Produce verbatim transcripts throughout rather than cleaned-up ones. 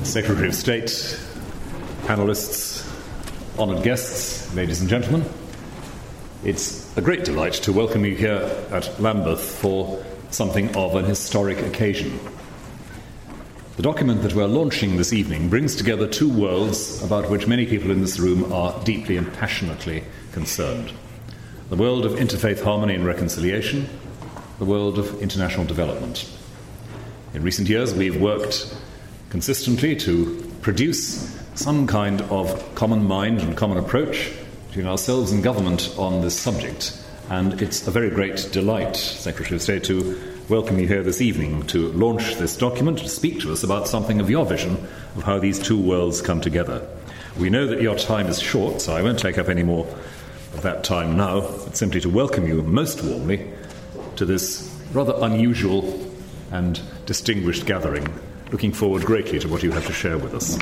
Secretary of State, panellists, honoured guests, ladies and gentlemen, it's a great delight to welcome you here at Lambeth for something of an historic occasion. The document that we're launching this evening brings together two worlds about which many people in this room are deeply and passionately concerned. The world of interfaith harmony and reconciliation, the world of international development. In recent years, we've worked consistently to produce some kind of common mind and common approach between ourselves and government on this subject. And it's a very great delight, Secretary of State, to welcome you here this evening to launch this document, to speak to us about something of your vision of how these two worlds come together. We know that your time is short, so I won't take up any more of that time now, but simply to welcome you most warmly to this rather unusual and distinguished gathering. Looking forward greatly to what you have to share with us.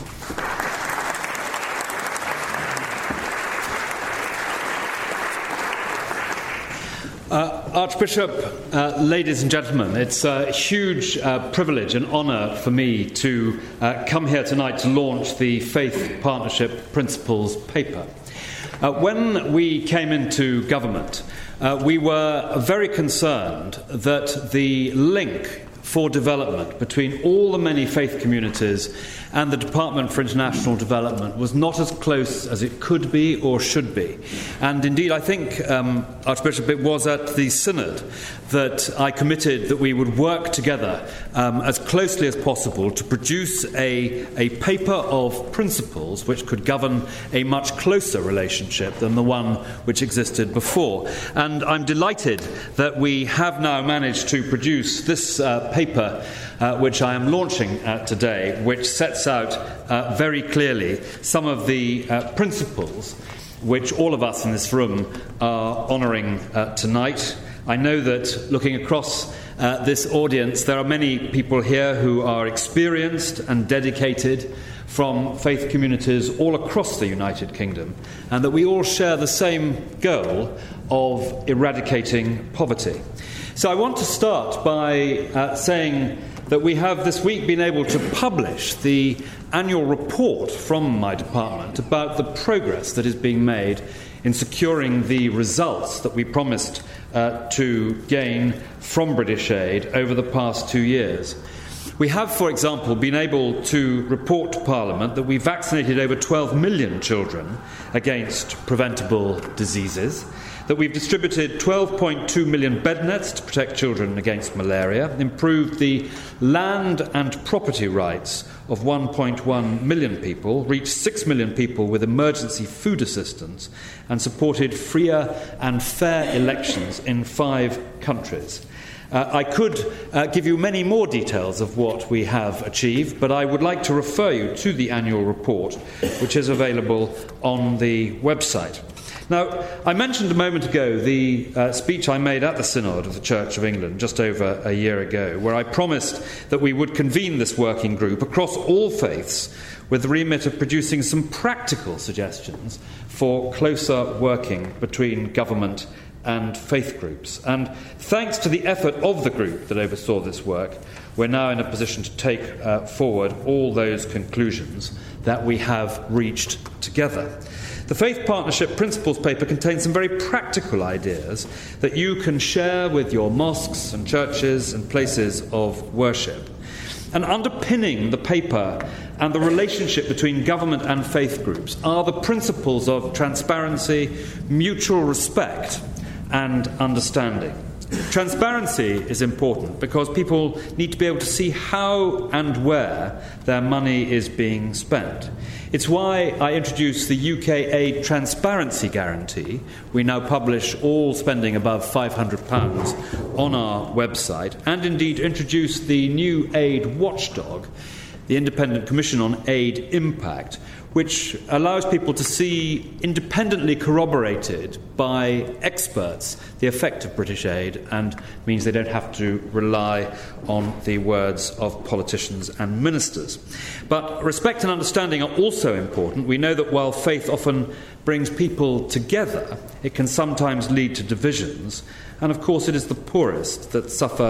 Uh, Archbishop, uh, ladies and gentlemen, it's a huge uh, privilege and honour for me to uh, come here tonight to launch the Faith Partnership Principles paper. Uh, when we came into government, uh, we were very concerned that the link for development between all the many faith communities and the Department for International Development was not as close as it could be or should be. And indeed, I think, um, Archbishop, it was at the Synod that I committed that we would work together um, as closely as possible to produce a, a paper of principles which could govern a much closer relationship than the one which existed before. And I'm delighted that we have now managed to produce this uh, paper Uh, which I am launching uh, today, which sets out uh, very clearly some of the uh, principles which all of us in this room are honouring uh, tonight. I know that looking across uh, this audience, there are many people here who are experienced and dedicated from faith communities all across the United Kingdom, and that we all share the same goal of eradicating poverty. So I want to start by uh, saying that we have this week been able to publish the annual report from my department about the progress that is being made in securing the results that we promised uh, to gain from British aid over the past two years. We have, for example, been able to report to Parliament that we vaccinated over twelve million children against preventable diseases, that we've distributed twelve point two million bed nets to protect children against malaria, improved the land and property rights of one point one million people, reached six million people with emergency food assistance, and supported freer and fair elections in five countries. Uh, I could uh, give you many more details of what we have achieved, but I would like to refer you to the annual report, which is available on the website. Now, I mentioned a moment ago the uh, speech I made at the Synod of the Church of England just over a year ago, where I promised that we would convene this working group across all faiths with the remit of producing some practical suggestions for closer working between government and faith groups. And thanks to the effort of the group that oversaw this work, we're now in a position to take uh, forward all those conclusions that we have reached together. The Faith Partnership Principles paper contains some very practical ideas that you can share with your mosques and churches and places of worship. And underpinning the paper and the relationship between government and faith groups are the principles of transparency, mutual respect, and understanding. Transparency is important because people need to be able to see how and where their money is being spent. It's why I introduced the U K Aid Transparency Guarantee. We now publish all spending above five hundred pounds on our website, and indeed introduced the new Aid Watchdog, the Independent Commission on Aid Impact, which allows people to see, independently corroborated by experts, the effect of British aid, and means they don't have to rely on the words of politicians and ministers. But respect and understanding are also important. We know that while faith often brings people together, it can sometimes lead to divisions, and of course it is the poorest that suffer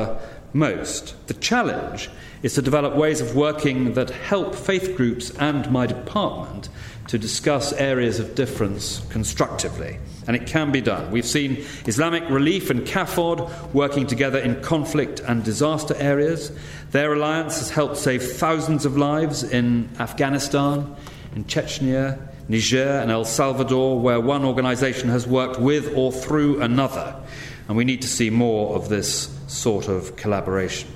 most. The challenge is to develop ways of working that help faith groups and my department to discuss areas of difference constructively. And it can be done. We've seen Islamic Relief and CAFOD working together in conflict and disaster areas. Their alliance has helped save thousands of lives in Afghanistan, in Chechnya, Niger and El Salvador, where one organisation has worked with or through another. And we need to see more of this sort of collaboration.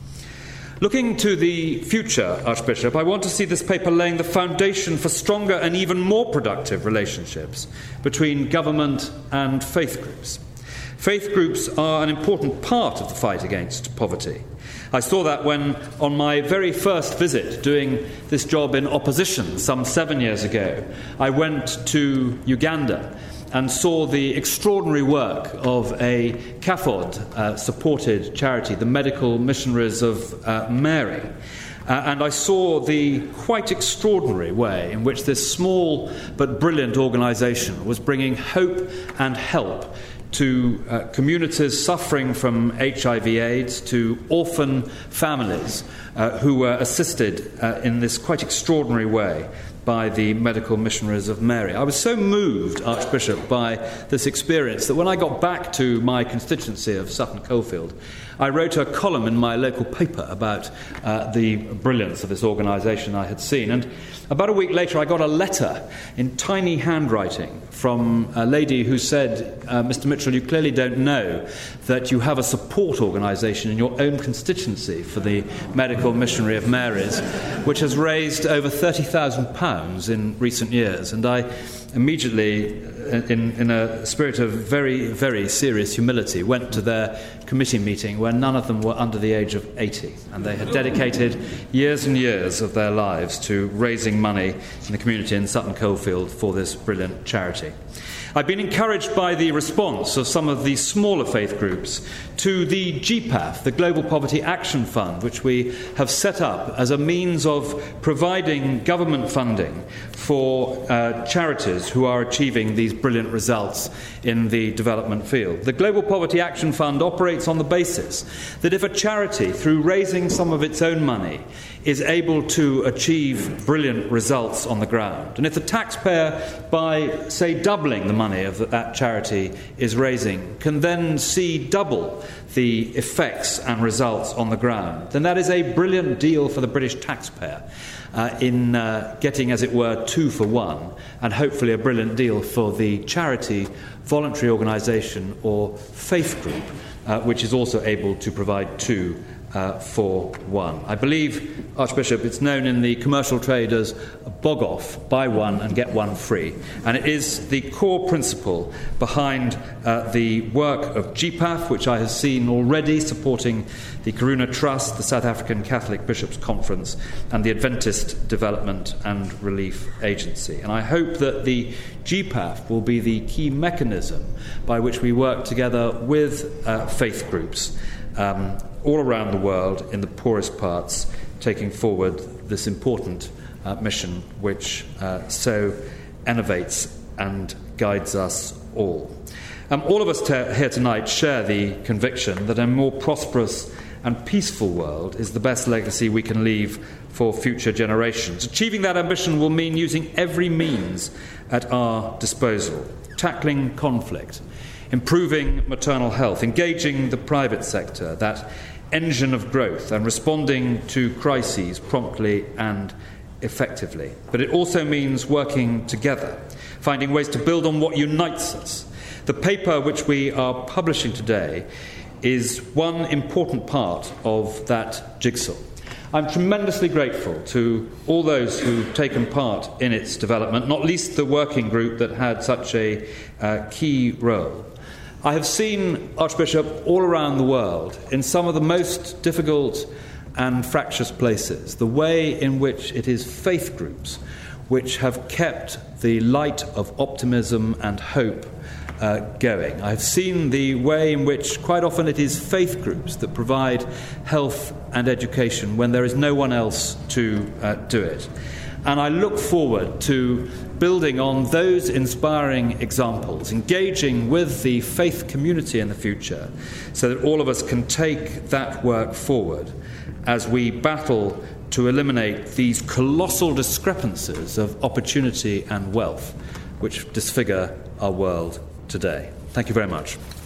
Looking to the future, Archbishop, I want to see this paper laying the foundation for stronger and even more productive relationships between government and faith groups. Faith groups are an important part of the fight against poverty. I saw that when, on my very first visit doing this job in opposition some seven years ago, I went to Uganda and saw the extraordinary work of a CAFOD-supported uh, charity, the Medical Missionaries of uh, Mary. Uh, and I saw the quite extraordinary way in which this small but brilliant organisation was bringing hope and help to uh, communities suffering from H I V AIDS, to orphan families uh, who were assisted uh, in this quite extraordinary way by the Medical Missionaries of Mary. I was so moved, Archbishop, by this experience that when I got back to my constituency of Sutton Coldfield, I wrote a column in my local paper about uh, the brilliance of this organisation I had seen. And about a week later, I got a letter in tiny handwriting from a lady who said, uh, Mister Mitchell, you clearly don't know that you have a support organisation in your own constituency for the Medical Missionary of Mary's, which has raised over thirty thousand pounds in recent years. And I immediately, in, in a spirit of very, very serious humility, went to their committee meeting where none of them were under the age of eighty, and they had dedicated years and years of their lives to raising money in the community in Sutton Coldfield for this brilliant charity. I've been encouraged by the response of some of the smaller faith groups to the G P A F, the Global Poverty Action Fund, which we have set up as a means of providing government funding for uh, charities who are achieving these brilliant results in the development field. The Global Poverty Action Fund operates on the basis that if a charity, through raising some of its own money, is able to achieve brilliant results on the ground, and if the taxpayer, by, say, doubling the money of that, that charity is raising, can then see double the effects and results on the ground, then that is a brilliant deal for the British taxpayer uh, in uh, getting, as it were, two for one, and hopefully a brilliant deal for the charity, voluntary organisation or faith group, uh, which is also able to provide two Uh, for one. I believe, Archbishop, it's known in the commercial trade as bog off, buy one and get one free. And it is the core principle behind uh, the work of G P A F, which I have seen already supporting the Karuna Trust, the South African Catholic Bishops' Conference, and the Adventist Development and Relief Agency. And I hope that the G P A F will be the key mechanism by which we work together with uh, faith groups um, all around the world in the poorest parts, taking forward this important uh, mission which uh, so innovates and guides us all. Um, all of us t- here tonight share the conviction that a more prosperous and peaceful world is the best legacy we can leave for future generations. Achieving that ambition will mean using every means at our disposal, tackling conflict, improving maternal health, engaging the private sector, that engine of growth, and responding to crises promptly and effectively. But it also means working together, finding ways to build on what unites us. The paper which we are publishing today is one important part of that jigsaw. I'm tremendously grateful to all those who've taken part in its development, not least the working group that had such a uh, key role. I have seen, Archbishop, all around the world, in some of the most difficult and fractious places, the way in which it is faith groups which have kept the light of optimism and hope uh, going. I've seen the way in which quite often it is faith groups that provide health and education when there is no one else to uh, do it. And I look forward to building on those inspiring examples, engaging with the faith community in the future, so that all of us can take that work forward as we battle to eliminate these colossal discrepancies of opportunity and wealth which disfigure our world today. Thank you very much.